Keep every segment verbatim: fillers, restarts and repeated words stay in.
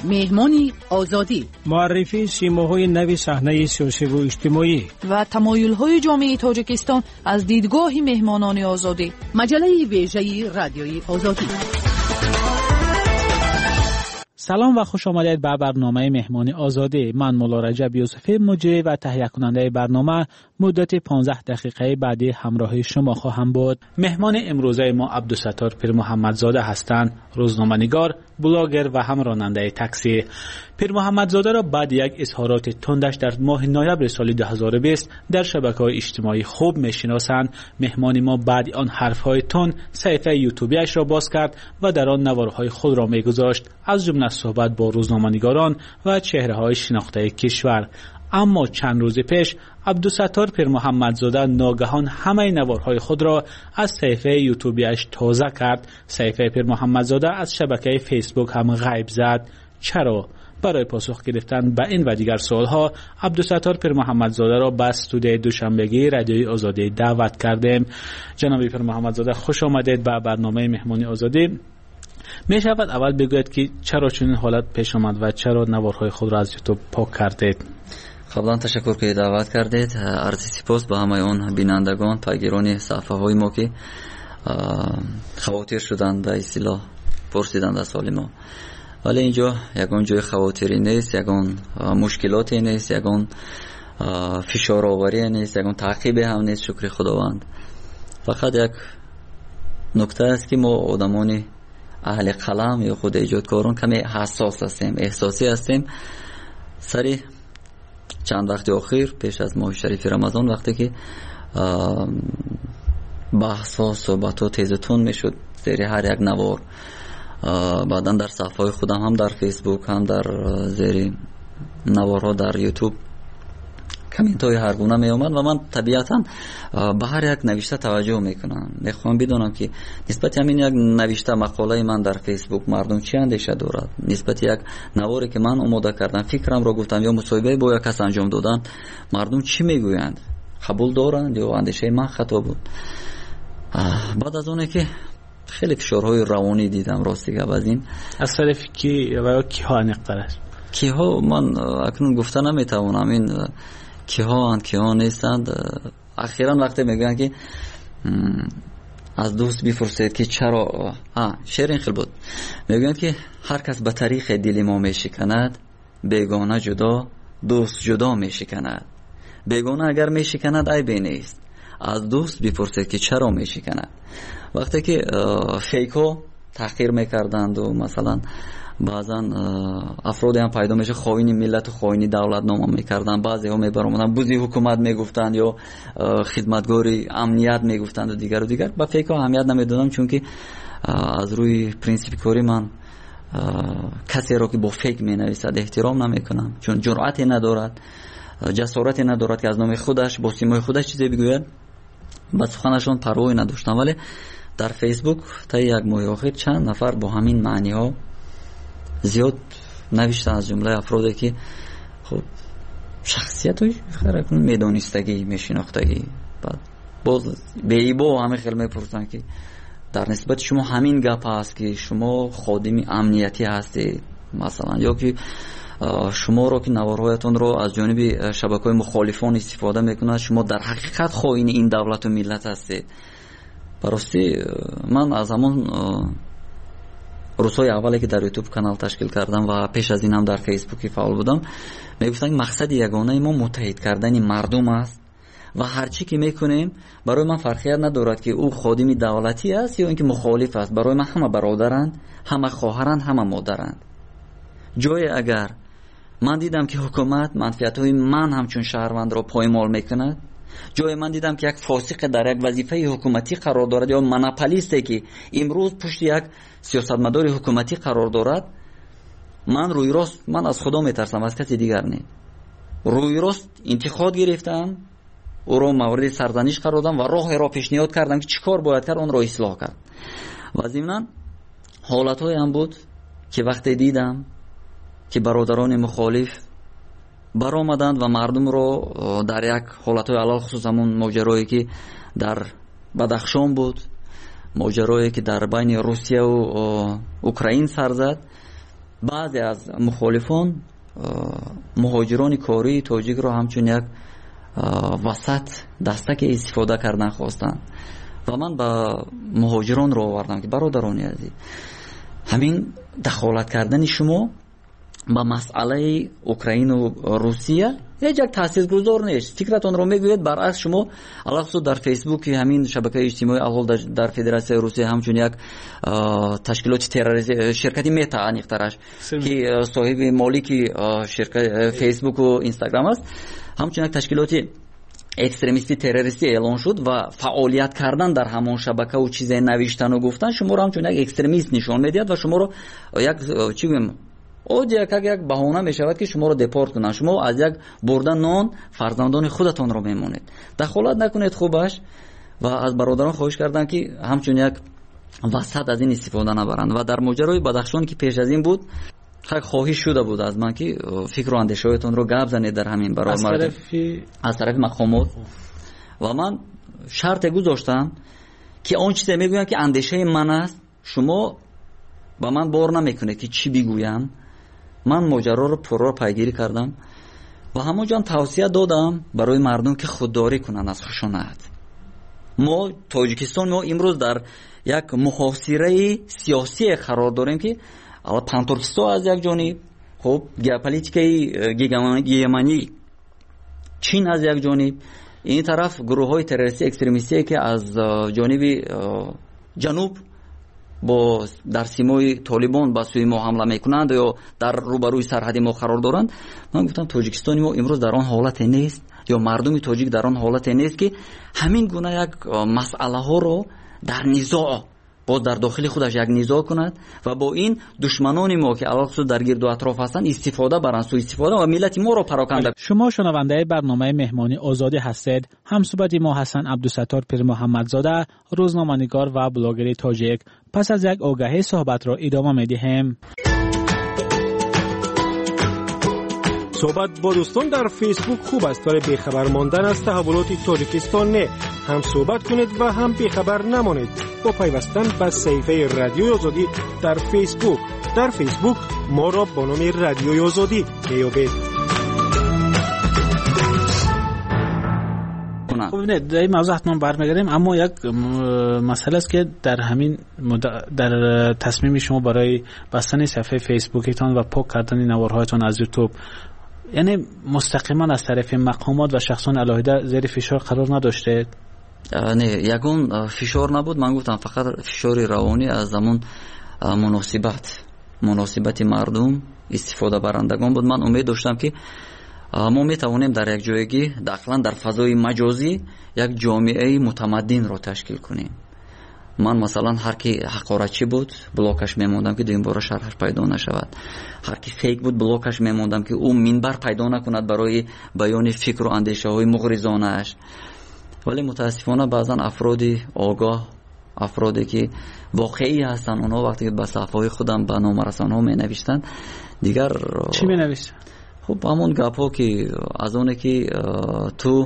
مهمانی آزادی، معرفی سیماهای نوی صحنه سیاسی و اجتماعی و تمایل‌های جامعه تاجیکستان از دیدگاه مهمانان آزادی. مجله ویژه رادیوی آزادی. سلام و خوش آمدید به برنامه مهمانی آزادی. من مولا رجب یوسفی مجری و تهیه کننده برنامه مدت پانزده دقیقه بعدی همراه شما خواهم بود. مهمان امروزه ما عبدالستار پیر محمدزاده هستند، روزنامه‌نگار، بلاگر و هم راننده تاکسی. پیر محمدزاده را بعد یک اظهارات تندش در ماه نوامبر سال دو هزار و بیست در شبکه‌های اجتماعی خوب می‌شناسند. مهمان ما بعد آن حرف‌های تند صفحه یوتیوبیش را باز کرد و در آن نوارهای خود را می‌گذاشت، از جمله صحبت با روزنامه‌نگاران و چهره‌های شناخته کشور. اما چند روز پیش عبدالستار پیر محمدزاده ناگهان همه نوارهای خود را از صفحه یوتیوبیش تازه کرد. صفحه پیر محمدزاده از شبکه فیسبوک هم غیب زد. چرا؟ برای پاسخ گرفتن به این و دیگر سوالها عبدالستار پیر محمدزاده را به استودیوی دوشنبگی رادیوی آزادی دعوت کردیم. جناب پیر محمدزاده خوش آمدید به برنامه مهمانی آزادی. می شود اول بگوید که چرا چنین حالت پیش آمد و چرا نوارهای خود را از یوتیوب پاک کردید؟ قبلا تشکر که دعوت کردید. عرض سپاس به همه اون بینندگان، پیگیران صفحه های ما که خواطر شدن به اصطلاح پرسیدند از سال ما. ولی اینجا یگان جای خواطری نیست، یگان مشکلاتی نیست، یگان فشار آوری نیست، یگان تعقیب هم نیست. شکر خداوند. فقط یک نکته است که ما آدمانی اهل قلم یا خود ایجادکاران کمی حساس هستیم، احساسی هستیم. سری چند وقت اخیر پیش از ماه شریف رمضان وقتی که بحث ها صحبت ها تیز تون می شد زیر هر یک نوار، بعدا در صفحه خودم هم در فیسبوک هم در زیر نوارها در یوتیوب کامنت های هر گونه می آمد و من طبیعتا به هر یک نوشته توجه میکنم. میخوام بدونم که نسبت همین یک نوشته مقاله من در فیسبوک مردم چی اندیشه دارد، نسبت یک نواری که من آماده کردم، فکرم را گفتم یا مصاحبه با یک کس انجام دادن، مردم چی میگویند، قبول دارند یا اندیشه من خطا بود. بعد از اونه که خیلی فشارهای روانی دیدم راستی که از این از طرف کی و کی ها نقدرش کی ها من اکنون گفته نمیتوانم این کی ها اند کی ها نیستند. اخیرا وقتی میگن که از دوست بپرسید که چرا ها شعر این خیلی بود، میگن که هر کس به طریق دل ما میشکند، بیگانه جدا دوست جدا میشکند. بیگانه اگر میشکند عیبی نیست، از دوست بپرسید که چرا میشکند. وقتی که فیکو تحقیر میکردند و مثلا بعضا افرادی هم پیدا میشه خائن ملت و خائن دولت نام میکردن، بعضی ها میبرامدن بوزی حکومت میگفتند یا خدمتگاری امنیت میگفتند و دیگر و دیگر. با فیکو اهمیت نمیدادم چون که از روی پرینسیپ کاری من کسی را که با فیک مینویسد احترام نمیکنم، چون جرأتی ندارد، جسارتی ندارد که از نام خودش با سیمای خودش چیزی بگوید. با سخنشون پروایی نداشتم. ولی در فیسبوک تا یک ماه اخیر چند نفر با همین معنی ها زیاد نوشتن، از جمله افرادی که خب شخصیت های خرکون میدانستگی میشناختگی، بعد باز به ایبا همه خیلی میپرسن که در نسبت شما همین گپ هست که شما خادم امنیتی هستید مثلا، یا که شما رو که نوارهایتون رو از جانب شبکه‌های مخالفان استفاده میکنند، شما در حقیقت خائن این دولت و ملت هستید. براستی من از همون روزهای اولی که در یوتیوب کانال تشکیل کردم و پیش از این هم در فیسبوک فعال بودم، میگفتن مقصد یگانه ما متحد کردن مردم است و هر چی که میکنیم برای من فرقیت ندارد که او خادم دولتی است یا اینکه مخالف است. برای من همه برادرند، همه خواهرند، همه مادرند. جای اگر من دیدم که حکومت منفعت‌های من همچون شهروند را پایمال میکند، جای من دیدم که یک فاسق در یک وظیفه حکومتی قرار دارد یا مناپولیستی که امروز پشت یک سیاستمدار حکومتی قرار دارد، من روی راست من از خدا میترسم، از کسی دیگر نه. روی راست انتقاد گرفتم، او را مورد سرزنش قرار دادم و راه را پیشنهاد کردم که چیکار باید کرد، اون را اصلاح کرد. و ضمن حالت‌های هم بود که وقتی دیدم که برادران مخالف برآمدند و مردم رو در یک حالت‌های علال خصوص همون ماجرایی که در بدخشان بود، ماجرایی که در بین روسیه و اوکراین سر زد، بعضی از مخالفان مهاجران کاری تاجیک رو همچون یک وسط دستک استفاده کردن خواستن و من با مهاجران رو آوردم که برادران عزیز، همین دخالت کردن شما با مسئله اوکراین و روسیه هیچ یک تاثیرگذار نیست. فکرتون رو میگوید برعکس شما علاوه در فیسبوک همین شبکه اجتماعی الان در فدراسیون روسیه همچون یک تشکیلات تروریستی شرکتی متا انیخترش که صاحب مالکی شرکت فیسبوک و اینستاگرام است، همچون یک تشکیلاتی اکستریمیستی تروریستی اعلان شد و فعالیت کردن در همون شبکه و چیزای نوشتن و گفتن شما رو همچون یک اکستریمیست نشان میدید و شما رو یک چی گویم او یک یک بهانه میشود که شما رو دپورت کنن. شما از یک بردن نان فرزندان خودتون رو میمونید. دخالت نکنید خوبش و از برادران خواهش کردن که همچون یک وسط از این استفاده نبرند. و در ماجرای بدخشان که پیش از این بود خواهش شده بود از من که فکر و اندیشه‌هایتون رو گپ زنید در همین برای از مردم طرف از طرف مقامات و من شرط گذاشتم که اون چیزی میگویم که اندیشه من است شما با من بار نمیکنه که چی بگویم. من ماجرا رو پرو پیگیری کردم و همون جان توصیه دادم برای مردم که خودداری کنن از خشونت. ما تاجیکستان ما امروز در یک محاصره سیاسی قرار داریم که اول پانتورکستان از یک جانب، خب ژئوپلیتیکای گیگمانی چین از یک جانب، این طرف گروه های تروریستی اکستریمیستی که از جانب جنوب با در سیمای طالبان با سوی ما حمله میکنند یا در روبروی سرحدی ما قرار دارند. من گفتم تاجیکستانی ما امروز در آن حالت نیست یا مردم تاجیک در آن حالت نیست که همین گونه یک مسئله ها رو در نزاع باز در داخل خودش یک نزاع کند و با این دشمنان ما که علاوه در گرد و اطراف هستند استفاده برند، سوء استفاده و ملت ما را پراکنده. شما شنونده برنامه مهمانی آزادی هستید. همصحبت ما حسن عبدالستار پیر محمدزاده، روزنامه‌نگار و بلاگر تاجیک. پس از یک آگهی صحبت را ادامه می‌دهیم. صحبت با دوستان در فیسبوک خوب است ولی بیخبر ماندن از تحولات تاجیکستان نه. هم صحبت کنید و هم بیخبر نمانید با پیوستن به صفحه رادیوی آزادی در فیسبوک. در فیسبوک ما را با نام رادیوی آزادی میابید. خب نه در این موضوع حتما برمیگردیم، اما یک مسئله است که در همین در تصمیم شما برای بستن صفحه فیسبوکتان و پاک کردن نوارهایتان از یوتیوب، یعنی مستقیما از طرف مقامات و شخصان علاهده زیر فشار قرار نداشته؟ نه، یگون فشار نبود. من گفتم فقط فشار روانی از زمان مناسبت مناسبت مردم استفاده برندگان بود. من امید داشتم که ما میتوانیم در یک جایگی داخلا در فضای مجازی یک جامعه متمدن را تشکیل کنیم. من مثلا هر کی حقارتچی بود بلاکش میموندم که دو این بار شرحش پیدا نشود. هر کی فیک بود بلاکش میموندم که او منبر پیدا نکند برای بیان فکر و اندیشه های مغرضانه اش. ولی متاسفانه بعضا افرادی آگاه، افرادی که واقعی هستن، اونها وقتی که به صفحه خودم به نام رسانه‌ها می نوشتن دیگر چی می نوشتن؟ خب همون گپا که از اونه که تو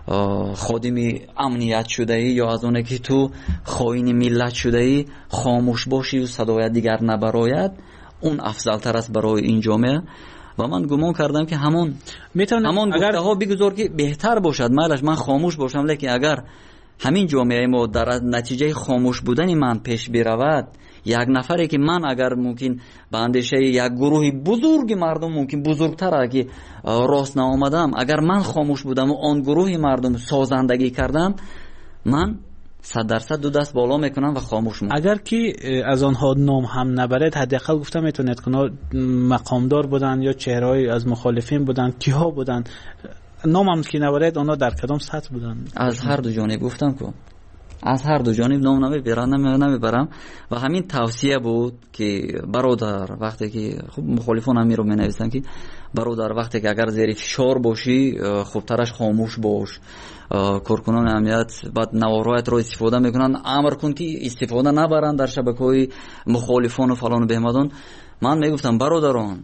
خادم امنیت شده ای یا از اونه که تو خائن ملت شده ای خاموش باشی و صدای دیگر نبراید، اون افضل تر است برای این جامعه. و من گمان کردم که همون میتونه همون اگر ها بگذار که بهتر باشد، مالش من خاموش باشم، لیکن اگر همین جامعه ما در نتیجه خاموش بودن من پیش برود، یک نفری که من اگر ممکن به اندیشه یک گروه بزرگ مردم ممکن بزرگتر که راست نآمدم، اگر من خاموش بودم و آن گروه مردم سازندگی کردم، من صد درصد دو دست بالا میکنم و خاموش میکنم. اگر که از آنها نام هم نبرد، حداقل گفتم میتونید که مقامدار بودن یا چهره‌ای از مخالفین بودن، کیها بودن، نام هم که نبرد آنها در کدام سطح بودن؟ از هر دو جانب گفتم که از هر دو جانب نام نمیبرم نمیبرم و همین توصیه بود که برادر وقتی که خب مخالفان هم رو مینویسن که برادر وقتی که اگر زیر فشار باشی خوبترش خاموش باش. کارکنان امنیت بعد نوارهایت رو استفاده میکنن، امر کن که استفاده نبرن در شبکه‌های مخالفان و فلان و بهمدان. من میگفتم برادران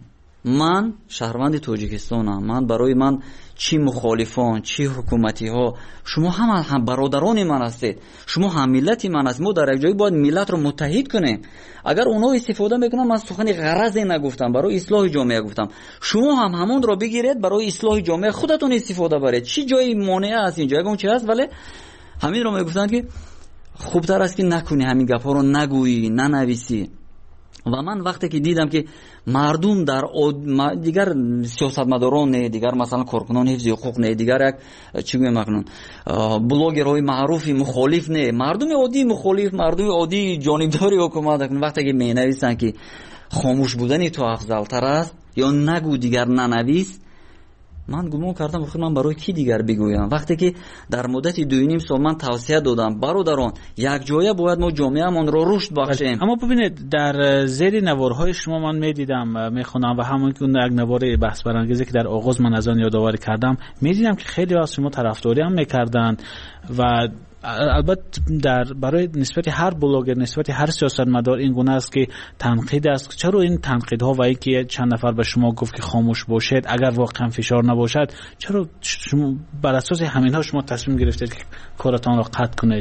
من شهروند تاجیکستانم. من برای من چی مخالفان چی حکومتی ها شما هم هم برادران من هستید، شما هم ملتی من هستید. ما در یک جایی باید ملت رو متحد کنیم. اگر اونا استفاده میکنن، من سخن غرض نگفتم، برای اصلاح جامعه گفتم. شما هم همون رو بگیرید برای اصلاح جامعه خودتون استفاده برید. چی جایی مانع است اینجا؟ اون چی هست؟ ولی همین رو میگفتن که خوبتر است که نکنی، همین گپا رو نگویی، ننویسی. و من وقتی که دیدم که مردم در دیگر سیاستمداران نه، دیگر مثلا کارکنان حفظ حقوق نه، دیگر یک چی میگم مکنون بلاگرهای معروفی مخالف نه، مردم عادی مخالف، مردم عادی جانبداری حکومت کنن. وقتی که مینویسن که خاموش بودن تو افضل تر است یا نگو دیگر ننویس، من گمان کردم خب من برای کی دیگر بگویم؟ وقتی که در مدت دو نیم سال من توصیه دادم برادران یک جایه باید ما جامعه‌مان رو رشد بخشیم. اما ببینید در زیر نوارهای شما من میدیدم میخونم و همون که اون یک نوار بحث برانگیزی که در آغاز من از آن یادآوری کردم، میدیدم که خیلی از شما طرفداری هم میکردن و البته در برای نسبت هر بلاگر، نسبت هر سیاستمدار این گونه است که تنقید است. چرا این تنقیدها و اینکه چند نفر به شما گفت که خاموش باشید اگر واقعا فشار نباشد، چرا شما بر اساس همینها شما تصمیم گرفتید که کارتان را قطع کنید؟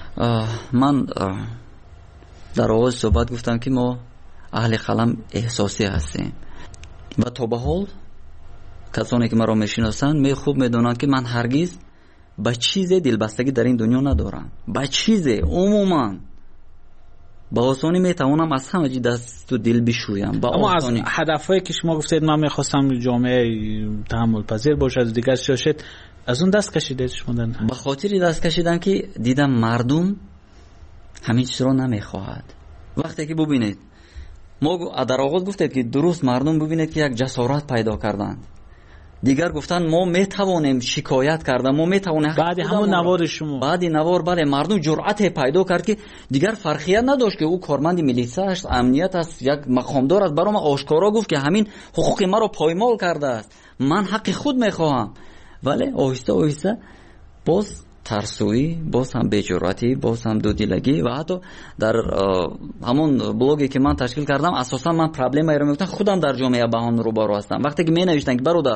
من در آغاز صحبت گفتم که ما اهل قلم احساسی هستیم و تا به حال کسانی که مرا میشناسند می خوب میدونند که من هرگز با چیز دلبستگی در این دنیا ندارم. با چیز عموما با آسانی میتوانم از همه چی دست و دل بشویم. اما از هدفهایی که شما گفتید من میخواستم جامعه تحمل پذیر باشد دیگر شاشد، از اون دست کشیدید شما؟ به خاطر دست کشیدن که دیدم مردم همین چیز رو نمیخواهد. وقتی که ببینید ما در آغاز گفتید که درست مردم ببینید که یک جسارت پیدا کردن، دیگر گفتن ما میتوانیم شکایت کردن، ما میتوانیم. بعد همون نوار شما بعد نوار بله مردم جرأت پیدا کرد که دیگر فرقیت نداشت که او کارمند میلیسا است، امنیت است، یک مقامدار است، برام آشکارا گفت که همین حقوق ما رو پایمال کرده است، من حق خود میخواهم. ولی آهسته آهسته باز ترسویی، باز هم بی‌جرأتی، باز هم دودیلگی و حتی در همون بلاگی که من تشکیل کردم اساسا من پرابلم رو میگفتم خودم در جامعه با هم روبرو هستم. وقتی که می نوشتن که برادر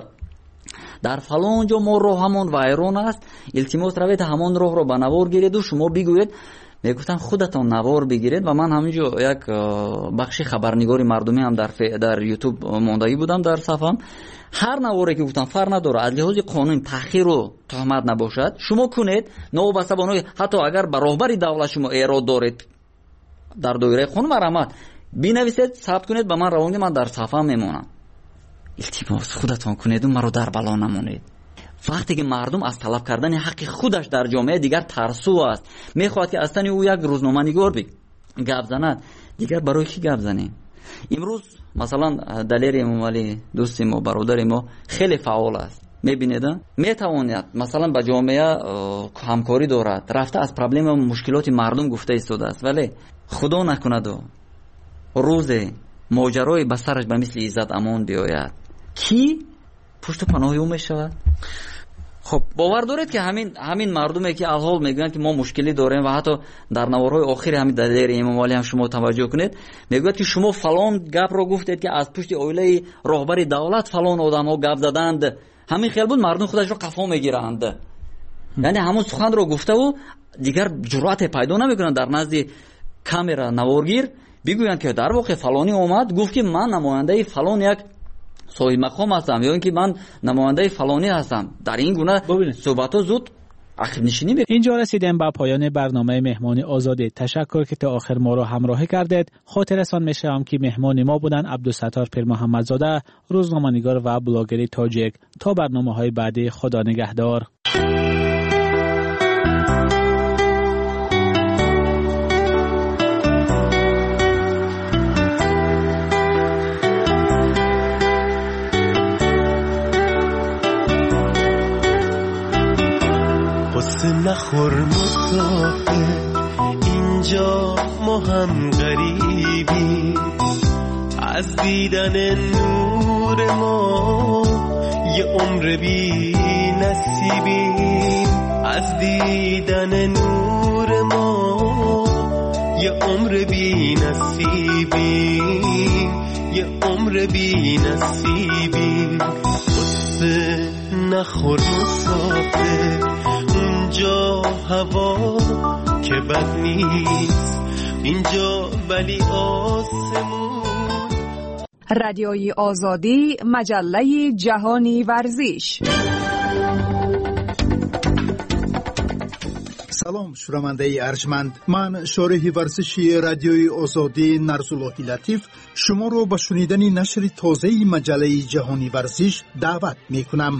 در فلان جا ما راه همون وایرون است، التماس روید همون راه رو به نوار گیرید و شما بگوید، میگفتن خودتان نوار بگیرید. و من همینجا یک بخش خبرنگاری مردمی هم در در یوتیوب ماندگی بودم در صفحم. هر نواری که گفتم فرق نداره، از لحاظ قانون تأخیر و تهمت نباشد شما کنید، نوبسته بانوی حتی اگر به راهبری دولت شما ایراد دارید در دایره قانون مرامت بنویسید، ثبت کنید، به من روانگی، من در صفحه میمونم. التماس خودتان کنید و مرا در بلا نمونید. وقتی که مردم از طلب کردن حق خودش در جامعه دیگر ترسو است، میخواد که اصلا او یک روزنامه‌نگار بگه گپ زند، دیگر برای کی گپ زنیم؟ امروز مثلا دلیر امامعلی دوست ما، برادر ما خیلی فعال است، میبینید میتواند مثلا با جامعه همکاری دارد، رفته از پرابلم و مشکلات مردم گفته ایستاده است. ولی خدا نکند و روز ماجرای به سرش به مثل عزت امان بیاید، کی پشت پناه او میشود؟ خب باور دارید که همین همین مردمی که الحال میگن که ما مشکلی داریم و حتی در نوارهای آخر همین دلیر امامعلی هم شما توجه کنید میگوید که شما فلان گپ رو گفتید که از پشت اویله راهبر دولت فلان آدم‌ها گپ زدند، همین خیال بود مردم خودش رو قفا میگیرند. یعنی همون سخن رو گفته و دیگر جرأت پیدا نمیکنن در نزد کامera نوارگیر بگویند که در واقع فلانی اومد گفت که من نماینده فلان یک صاحب مقام هستم یا اینکه من نماینده فلانی هستم. در این گونه صحبت‌ها زود عقب نشینی میکنه. اینجا رسیدیم به پایان برنامه مهمانی آزادی. تشکر که تا آخر ما را همراهی کردید. خاطرتان می‌شوم که مهمان ما بودن عبدالستار پیر محمدزاده، روزنامه‌نگار و بلاگر تاجیک. تا برنامه‌های بعدی، خدا نگهدار. نخور مسافر، اینجا ما هم غریبی، از دیدن نور ما یه عمر بی نصیبیم، از دیدن نور ما یه عمر بی نصیبیم، یه عمر بی نصیبی. قصه نخور مسافر، اونجا هوا که بد نیست، اینجا ولی آسمون. رادیوی آزادی، مجله جهانی ورزش. سلام شنونده ارجمند، من شارح ورزشی رادیوی آزادی نرسولوهی لطیف شما رو به شنیدن نشر تازه مجله جهانی ورزش دعوت می کنم.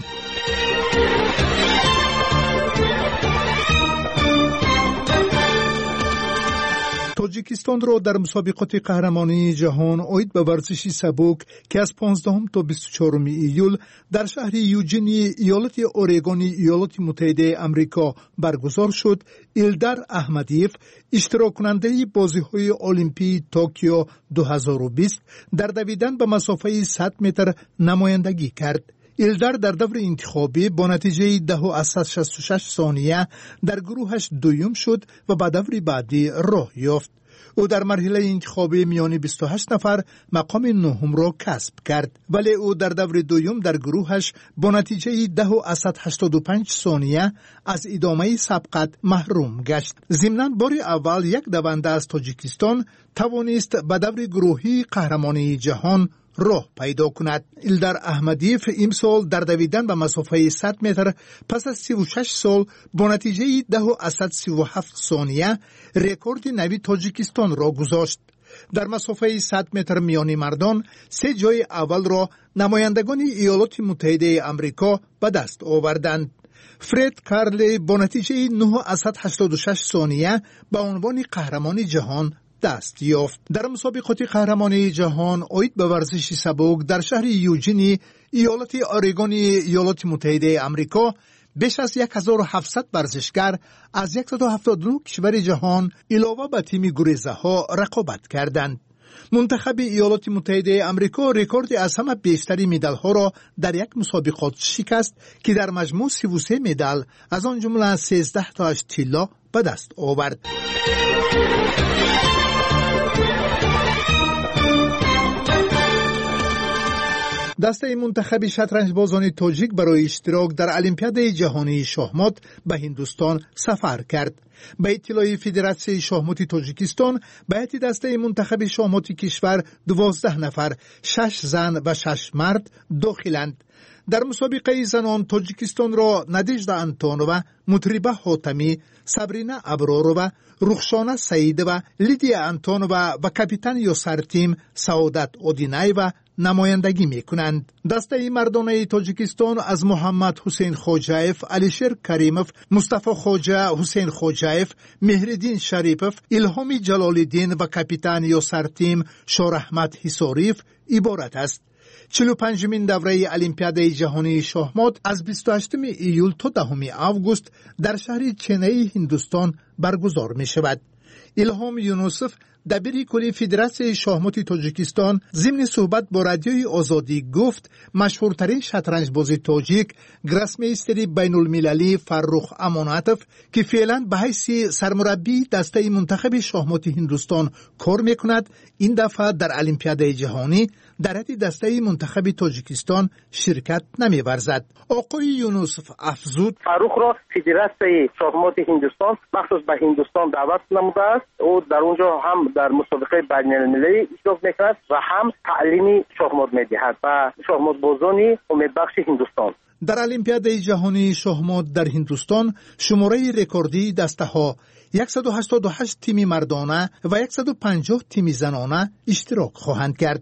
تاجیکستان را در مسابقات قهرمانی جهان عاید به ورزش سبک که از پانزدهم تا بیست و چهارم ایول در شهر یوجین ایالت اورگون ایالات متحده آمریکا برگزار شد، ایلدار احمدیف اشتراک کننده بازی‌های المپی توکیو دو هزار و بیست در دویدن به مسافه صد متر نمایندگی کرد. ایلدار در دور انتخابی با نتیجه ده و شصت و شش ثانیه در گروهش دوم شد و به دور بعدی راه یافت. او در مرحله انتخابی میان بیست و هشت نفر مقام نهم را کسب کرد، ولی او در دور دوم در گروهش با نتیجه ده و هشتاد و پنج ثانیه از ادامه سبقت محروم گشت. ضمناً بار اول یک دونده از تاجیکستان توانست به دور گروهی قهرمانی جهان راه پیدا کند. ایلدار احمدیف امسال در دویدن به مسافه صد متر پس از سی و شش سال با نتیجه ده و سی و هفت ثانیه رکورد نوی تاجیکستان را گذاشت. در مسافه صد متر میانی مردان سه جای اول را نمایندگان ایالات متحده آمریکا به دست آوردند. فرد کارلی با نتیجه نه و هشتاد و شش ثانیه به عنوان قهرمان جهان دست یافت. در مسابقات قهرمانی جهان عاید به ورزش سبک در شهر یوجین ایالت اورگون ایالات متحده آمریکا بیش از هزار و هفتصد ورزشگر از صد و هفتاد و نه کشور جهان علاوه به تیم گریزه ها رقابت کردند. منتخب ایالات متحده آمریکا رکورد از همه بیشتری مدال ها را در یک مسابقات شکست که در مجموع سی و سه مدال از آن جمله سیزده تاش طلا به دست آورد. دسته منتخب شطرنج بازان تاجیک برای اشتراک در المپیاد جهانی شاهمات به هندوستان سفر کرد. به اطلاع فدراسیون شاهمات تاجیکستان به دسته منتخب شاهمات کشور دوازده نفر، شش زن و شش مرد داخلند. در مسابقه زنان تاجیکستان را نادژدا انتونووا، مطربه حاتمی، سابرینا ابرارova، رخشانه سعیدova، لیدیا انتونووا و کاپیتان یاسر تیم سعادت اودینایوا نمایندگی میکنند. دسته مردانه تاجیکستان از محمد حسین خوجایف، علیشیر کریموف، مصطفی خوجا، حسین خوجایف، مهردین شریپوف، الهامی جلال‌الدین و کاپیتان یاسر تیم شور احمد حصاریف عبارت است. چهل و پنجمین دوره المپیاد جهانی شاهمات از بیست و هشتم ایول تا دهم آگوست در شهر چنئی هندوستان برگزار می شود. الهام یونوسف دبیر کلی فدراسیون شاهمات تاجیکستان ضمن صحبت با رادیوی آزادی گفت مشهورترین شطرنج بازی تاجیک گراسمیستری بین المللی فرخ اماناتوف که فعلا به حیث سرمربی دسته منتخب شاهمات هندوستان کار میکند این دفعه در المپیاد جهانی در حد دسته منتخب تاجیکستان شرکت نمی‌ورزد. آقای یونوسف افزود فرخ را فدراسیون شاهمات هندوستان مخصوص به هندوستان دعوت نموده است. او در اونجا هم در مسابقه بین المللی اشتراک میکند و هم تعلیمی شاهمات میدهد و شاهمات بازانی امیدبخش هندوستان. در المپیاد جهانی شاهمات در هندوستان شماره رکوردی دسته ها صد و هشتاد و هشت تیمی مردانه و صد و پنجاه تیمی زنانه اشتراک خواهند کرد.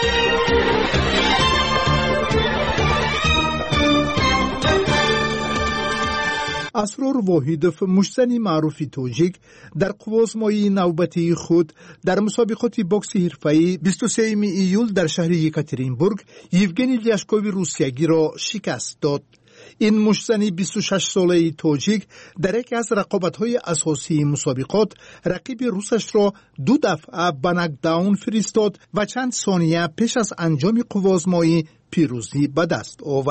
اسرار واحدوف مشتزن معروف تاجیک در قوازمایی نوبتی خود در مسابقات بوکس حرفه‌ای بیست و سوم ایول در شهر یکاترینبورگ یوگنی لیاشکوف روسیایی را شکست داد. این مشتزن بیست و شش ساله تاجیک در یکی از رقابت‌های اساسی مسابقات رقیب روسش را دو دفعه به ناکداون فرستاد و چند ثانیه پیش از انجام قوازمایی پیروزی به دست آورد.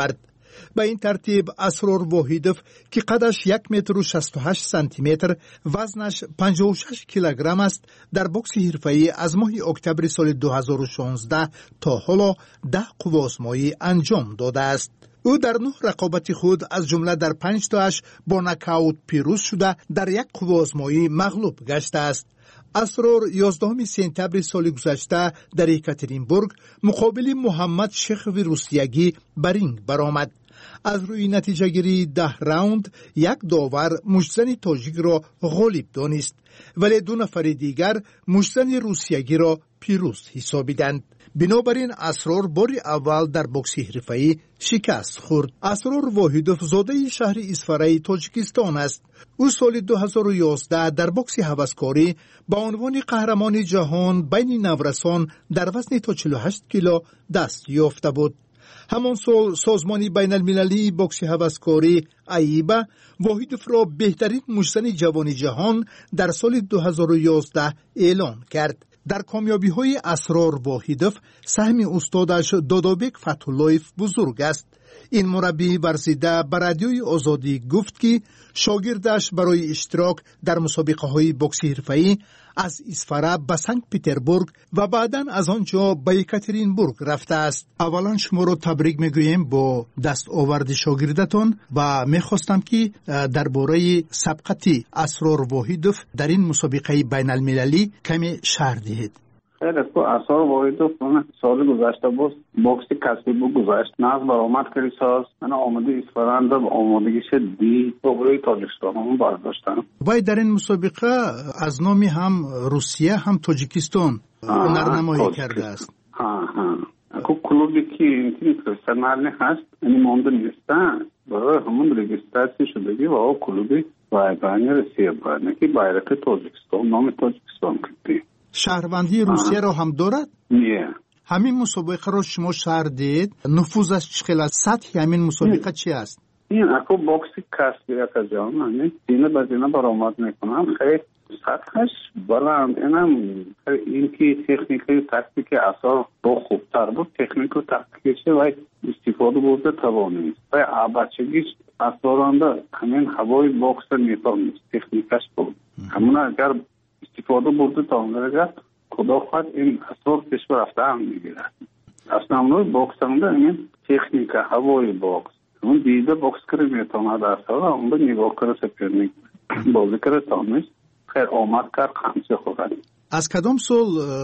به این ترتیب اسرار واحدوف که قدش یک متر و شصت و هشت سانتی متر، وزنش پنجاه و شش کیلوگرم است، در بوکس حرفه‌ای از ماه اکتبر سال دو هزار و شانزده تا حالا ده قوازمایی انجام داده است. او در نه رقابت خود از جمله در پنج تاش با نکاوت پیروز شده در یک قوازمایی مغلوب گشته است. اسرار یازدهم سپتامبر سال گذشته در یکاترینبورگ مقابل محمد شیخوی روسیگی به رینگ برآمد. از روی نتیجه گیری ده راوند یک داور مشتزن تاجیک را غالب دانست، ولی دو نفر دیگر مشتزن روسیگی را پیروز حسابیدند. بنابراین اسرار باری اول در بوکس حرفه‌ای شکست خورد. اسرار واحدوف زاده شهر اصفهان تاجیکستان است. او سال دو هزار و یازده در بوکس هوسکاری با عنوان قهرمان جهان بین نورسان در وزن تا چهل و هشت کیلو دست یافته بود. همان سال سازمان بین المللی بوکس هوسکاری ایبا واحدوف را بهترین مشتزن جوان جهان در سال دو هزار و یازده اعلان کرد. در کامیابی های اسرار واحدوف سهم استادش دادابک فتح‌اللهیف بزرگ است. این مربی ورزیده به رادیوی آزادی گفت که شاگردش برای اشتراک در مسابقه های بوکس حرفه‌ای از اصفهان به سنت پترزبورگ و بعداً از آنجا به یکاترینبورگ رفته است. اولا شما را تبریک میگویم با دستاورد شاگردتان و میخواستم که درباره سبقت اسرار واحدوف در این مسابقه بین المللی کمی شرح دهید. خیلی خوب. اسرار واحدوف سال گذشته بود بوکس کسبی بود گذشت ناز برآمد کردی ساز من آماده اصفهان به آمادگیش دی برای تاجیکستان هم برداشتم. وای در این مسابقه از نامی هم روسیه هم تاجیکستان نمایی کرده است. ها ها اکو کلوبی که این پرسنل هست یعنی مونده نیستن برای همون رجیستراسی شدگی و او کلوبی وایبانی روسیه برنه که بایرق تاجیکستان نام تاجیکستان کردی. شهروندی روسیه را هم دارد؟ نه. همین مسابقه را شما شرح دید، نفوذش چقدر، سطح همین مسابقه چی است؟ این اکو بوکسی کسبی اکا جان یعنی دینه به دینه برآمد میکنم. خیلی سطحش بلند. اینم این که تکنیکی و تاکتیک اسرار با خوبتر بود. تکنیک و تاکتیکش و استفاده بوده توانید و بچگیش اسرارانده همین هوای بوکس میفهمید. تکنیکش بود همون اگر استفاده بوده تا اونجا خدا خواهد این اسرار کشور رفته هم میگیرد. اصلا نوع بوکس هم ده این تکنیک هوای بوکس اون دیده بوکس کره میتوند اسرار اون به نگاه کره سپرنی بازی کره تانست خیر آمد کرد خمسه خورد. از کدام سال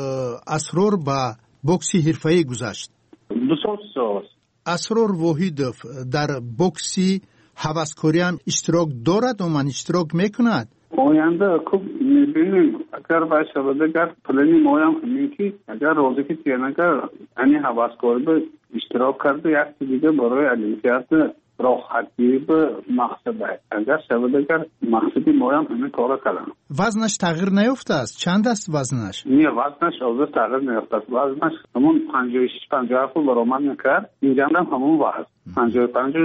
اسرار با بوکسی حرفه‌ای گذشت؟ دو سال سال. اسرار واحدوف در بوکسی هوسکاری هم اشتراک دارد و من اشتراک میکند؟ آینده خوب میبینیم اگر باید شود اگر پلنی مایم همین که اگر روزی که تینگر یعنی هوسکاری به اشتراک کرده یک دیگه برای المپیاد راحتی به مقصد باید اگر شود اگر مقصدی مایم همین کار کردن. وزنش تغییر نیفته است؟ چند است وزنش؟ نه وزنش اوضاع تغییر نیفته است. وزنش همون پنجاه و شش پنجاه و هفت برآمد میکرد. اینجا هم همون وزن پنجاه و پنج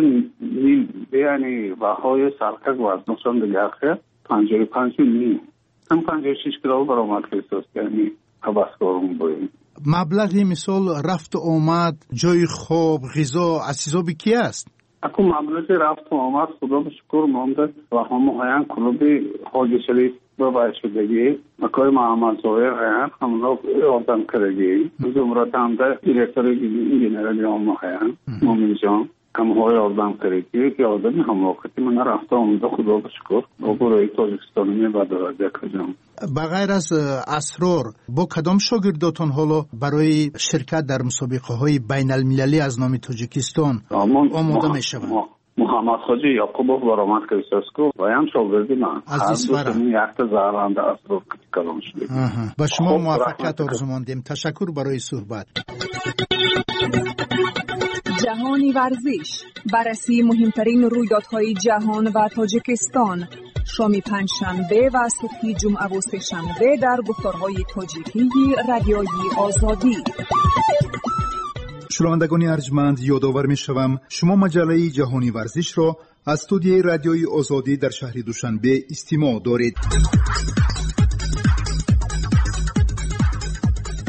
نیم یعنی وهای سرکک وزنشان دیگر خیر پنجاه و پنج نیم هم پنجاه و شش کیلو برآمد کردست یعنی هوسکارون باید. مبلغی مثال رفت و آمد جای خواب غذا اسیزابی کی است؟ اکو مبلغی رفت و آمد خدا به شکر مونده و همه هایان کلوبی حاجی شریف باید شدگی مکای محمد زایر هایان هم را آردن کردگی زمرات هم ده دیرکتر جنرالی همه هایان مومن جان هم های آردن کردگی که آردن هم وقتی من رفت و آمده خدا به شکر و برای تاجیکستانی و درجه کجام. بغیر از اسرار با کدام شاگرداتون حالا برای شرکت در مسابقه های بین المللی از نام تاجیکستان آماده می شوند؟ محمد خاجی یعقوبوف برآمد کریساسکو و هم شاگردی من از اصفهان یک تا زهرنده اسرار کلام شده. با شما موفقیت آرزو ماندیم. تشکر برای صحبت. جهانی ورزش، بررسی مهمترین رویدادهای جهان و تاجیکستان، شام پنجشنبه و صبح جمعه و سه‌شنبه در گفتارهای تاجیکی رادیوی آزادی. شنوندگان ارجمند یادآور می‌شوم شما مجله جهانی ورزش را از استودیوی رادیوی آزادی در شهر دوشنبه استماع دارید.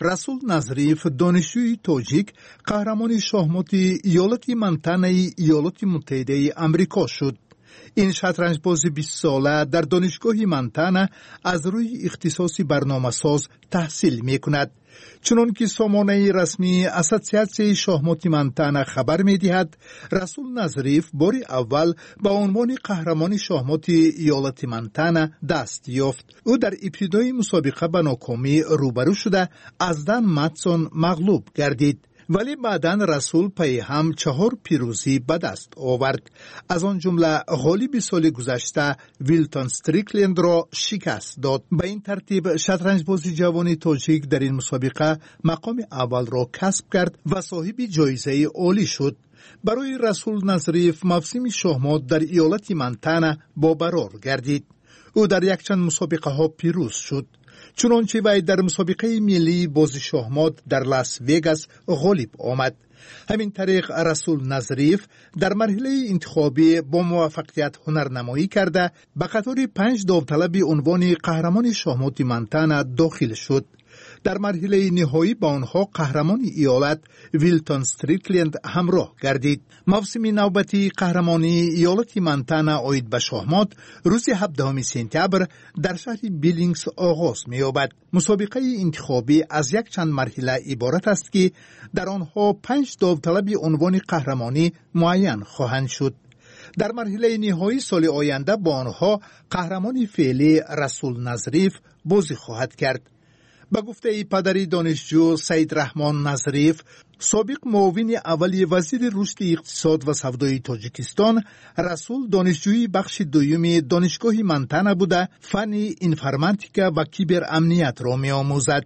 رسول نظریف دانشجوی تاجیک قهرمان شاهمات ایالت منطقه ایالات متحده آمریکا شد. این شطرنج باز بیست ساله در دانشگاه منطقه از روی اختصاصی برنامه‌ساز تحصیل می‌کند. چنان که سامانه رسمی اسوسیاسیون شاهمات منطقه خبر می‌دهد، رسول نظریف بار اول به عنوان قهرمان شاهمات ایالت منطقه دست یافت. او در ابتدای مسابقه به ناکامی روبرو شده از دن ماتسون مغلوب گردید. ولی بعداً رسول پی هم چهار پیروزی به دست آورد. از آن جمله غالب سال گذشته ویلتون استریکلند را شکست داد. به این ترتیب شطرنج بازی جوان تاجیک در این مسابقه مقام اول را کسب کرد و صاحب جایزه عالی شد. برای رسول نظریف موسم شاهمات در ایالت منطقه با برار گردید. او در یک چند مسابقه ها پیروز شد. چنانچه وی در مسابقه ملی بازی شاهمات در لاس وگاس غالب آمد. همین طریق رسول نظریف در مرحله انتخابی با موفقیت هنرنمایی کرده به قطار پنج داوطلب عنوان قهرمان شاهمات منطقه داخل شد. در مرحله نهایی با آنها قهرمان ایالت ویلتون استریکلند همراه گردید. موسم نوبتی قهرمانی ایالت منطقه آید به شاهمات روز هفدهم سپتامبر در شهر بیلینگز آغاز می‌یابد. مسابقه انتخابی از یک چند مرحله عبارت است که در آنها پنج داوطلب عنوان قهرمانی معین خواهند شد. در مرحله نهایی سال آینده با آنها قهرمان فعلی رسول نظریف بازی خواهد کرد. به گفته پدری دانشجو سید رحمان نظریف، سابق معاون اولی وزیر رشد اقتصاد و سودای تاجیکستان، رسول دانشجوی بخش دوم دانشگاه منطقه بوده فن اینفرماتیکا و کیبر امنیت را می آموزد.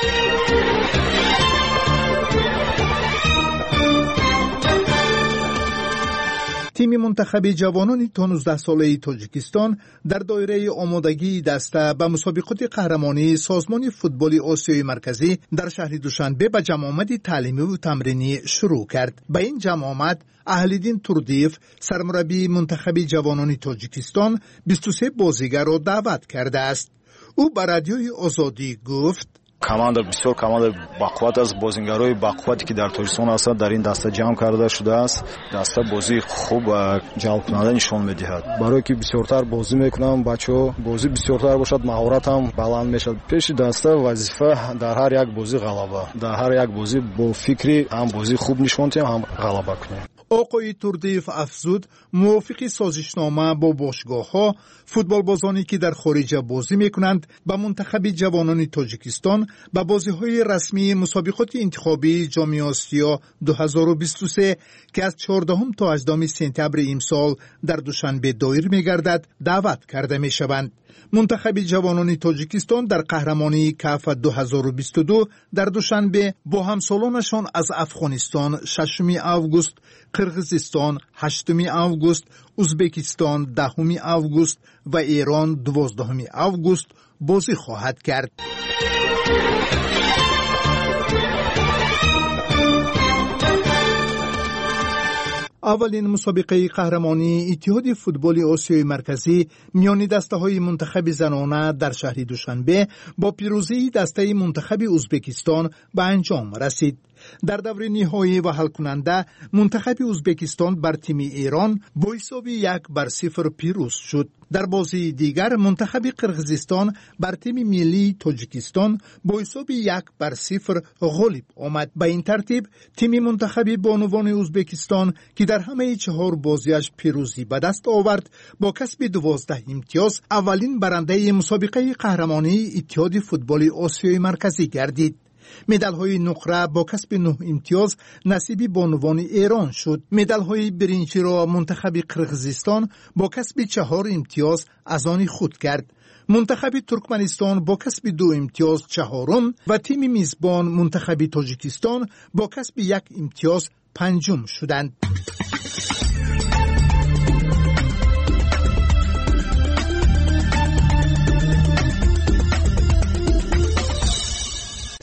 تیم منتخب جوانان تا نوزده ساله تاجیکستان در دایره آمادگی دسته به مسابقات قهرمانی سازمان فوتبال آسیای مرکزی در شهر دوشنبه به جمع آمد تعلیمی و تمرینی شروع کرد. به این جمع آمد اهل‌الدین توردیف سرمربی منتخب جوانان تاجیکستان بیست و سه بازیگر را دعوت کرده است. او به رادیوی آزادی گفت: команда бисёр команда бақувват аст. бозингарои бақуввате ки дар тоҷикистон ҳастанд дар ин даста ҷамъ карда шудааст. даста бозии хуб ва ҷалбкунанда нишон медиҳад. барое ки бисёртар бозӣ мекунанд бачаҳо, бозӣ бисёртар бошад, маҳорат ҳам баланд мешавад. пеши даста вазифа дар ҳар як бозӣ ғалаба. дар ҳар як бозӣ бо фикри ҳам бозии хуб нишон диҳем, ҳам ғалаба кунем. آقای توردیف افزود موافق سازشنامه با باشگاه‌ها فوتبالبازانی که در خارج بازی می‌کنند به منتخب جوانان تاجیکستان به بازی‌های رسمی مسابقات انتخابی جام آسیا دو هزار و بیست و سه که از چهاردهم تا هجدهم سپتامبر امسال در دوشنبه دایر می‌گردد دعوت کرده می‌شوند. منتخب جوانان تاجیکستان در قهرمانی کاف دو هزار و بیست و دو در دوشنبه با همسالانشان از افغانستان ششم آگوست، قرغیزستان هشتم آگوست، ازبکستان دهم آگوست و ایران دوازدهم آگوست بازی خواهد کرد. اولین مسابقه قهرمانی اتحاد فوتبال آسیای مرکزی میان دسته‌های منتخب زنانه در شهر دوشنبه با پیروزی دسته منتخب ازبکستان به انجام رسید. در دور نهایی و حل کننده منتخب ازبکستان بر تیم ایران با حساب یک بر صفر پیروز شد. در بازی دیگر منتخب قرغیزستان بر تیم ملی تاجیکستان با حساب یک بر صفر غالب آمد. به این ترتیب تیم منتخب بانوان ازبکستان که در همه چهار بازیش پیروزی به دست آورد با کسب دوازده امتیاز اولین برنده مسابقه قهرمانی اتحاد فوتبال آسیای مرکزی گردید. مدال های نقره با کسب نه امتیاز نصیب بانوان ایران شد. مدال های برنجی را منتخب قرغیزستان با کسب چهار امتیاز از آن خود کرد. منتخب ترکمنستان با کسب دو امتیاز چهارم و تیم میزبان منتخب تاجیکستان با کسب یک امتیاز پنجم شدند.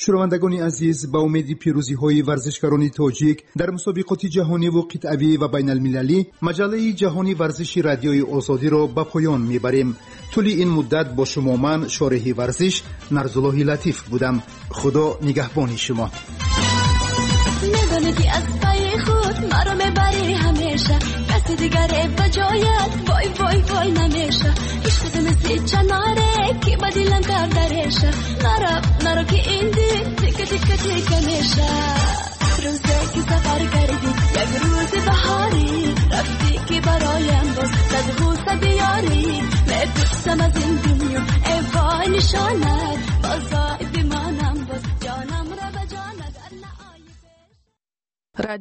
شنوندگان عزیز، با امید پیروزی های ورزشکاران تاجیک در مسابقات جهانی و قطعی و بین المللی، مجله جهانی ورزش رادیوی آزادی را به پایان میبریم. طول این مدت با شما من شارح ورزش نرزالله لطیف بودم. خدا نگهبان شما. میدونی که از پای خود مرا میبری همیشه، کسی دیگر به جایت وای وای وای نمیشه. هیچ کسی مثل چناره که با دلم کردرشه، نرا نرا که این دل تیکه تیکه تیکه میشه. روزی که سفر کردی یک روز بهاری، رفتی که برایم باز صد غوصه بیاری. میپرسم از این دنیا ای وای نشانت بازار